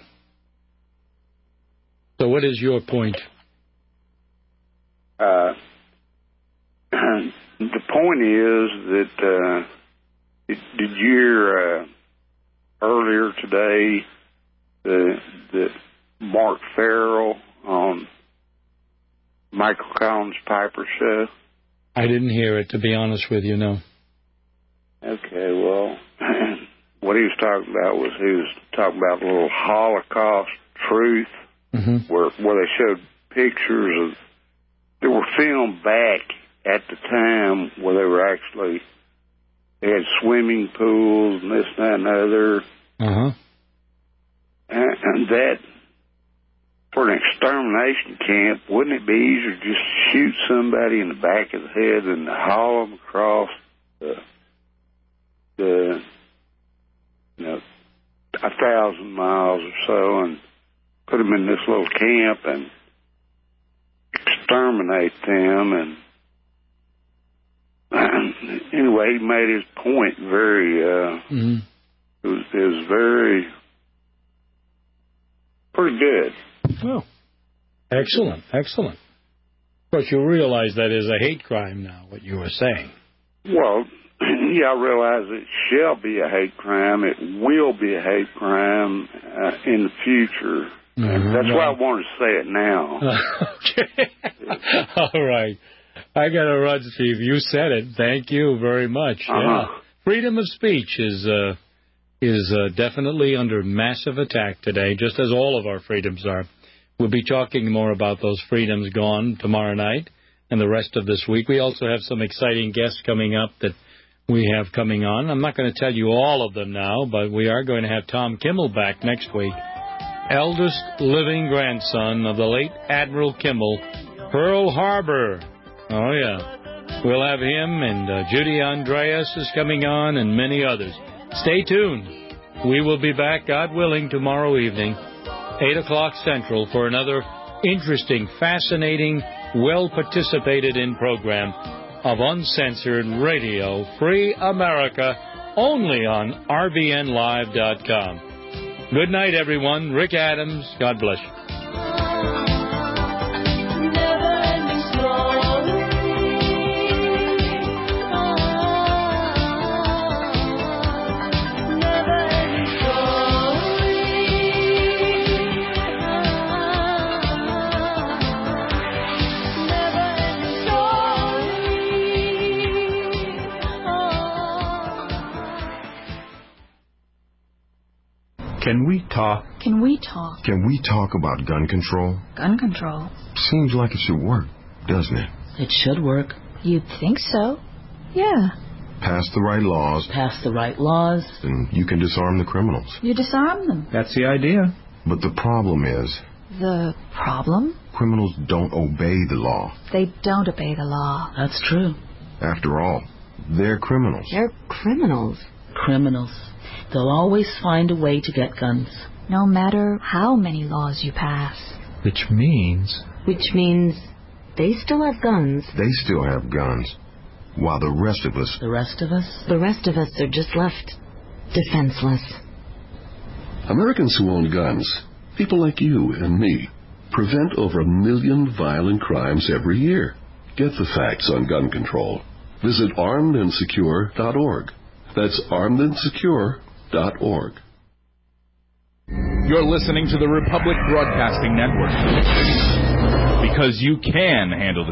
So what is your point? Uh, the point is that uh, did, did you hear uh, earlier today the that Mark Farrell on Michael Collins Piper show? I didn't hear it, to be honest with you, no. Okay, well, what he was talking about was he was talking about a little Holocaust truth, mm-hmm. where where they showed pictures of that were filmed back at the time where they were actually, they had swimming pools and this, that, and the other. Uh-huh. And, and that, for an extermination camp, wouldn't it be easier to just shoot somebody in the back of the head than to haul them across the, the you know, a thousand miles or so and put them in this little camp and exterminate them? And anyway, he made his point very, uh, mm-hmm. it was, it was very, pretty good. Oh, excellent, excellent. Of course, you realize that is a hate crime now, what you were saying. Well, yeah, I realize it shall be a hate crime. It will be a hate crime uh, in the future. Mm-hmm. That's why I wanted to say it now. Okay. All right. I got to run, Steve. You said it. Thank you very much. Uh-huh. Yeah. Freedom of speech is uh, is uh, definitely under massive attack today, just as all of our freedoms are. We'll be talking more about those freedoms gone tomorrow night and the rest of this week. We also have some exciting guests coming up that we have coming on. I'm not going to tell you all of them now, but we are going to have Tom Kimmel back next week. Eldest living grandson of the late Admiral Kimmel, Pearl Harbor. Oh, yeah. We'll have him, and uh, Judy Andreas is coming on, and many others. Stay tuned. We will be back, God willing, tomorrow evening, eight o'clock Central, for another interesting, fascinating, well-participated-in program of Uncensored Radio, Free America, only on R B N live dot com. Good night, everyone. Rick Adams, God bless you. Can we talk? Can we talk? Can we talk about gun control? Gun control? Seems like it should work, doesn't it? It should work. You'd think so. Yeah. Pass the right laws. Pass the right laws. And you can disarm the criminals. You disarm them. That's the idea. But the problem is... The problem? Criminals don't obey the law. They don't obey the law. That's true. After all, they're criminals. They're criminals. Criminals. They'll always find a way to get guns. No matter how many laws you pass. Which means... Which means they still have guns. They still have guns. While the rest of us... The rest of us? The rest of us are just left defenseless. Americans who own guns, people like you and me, prevent over a million violent crimes every year. Get the facts on gun control. Visit armed and secure dot org. That's armed and secure dot org. You're listening to the Republic Broadcasting Network. Because you can handle the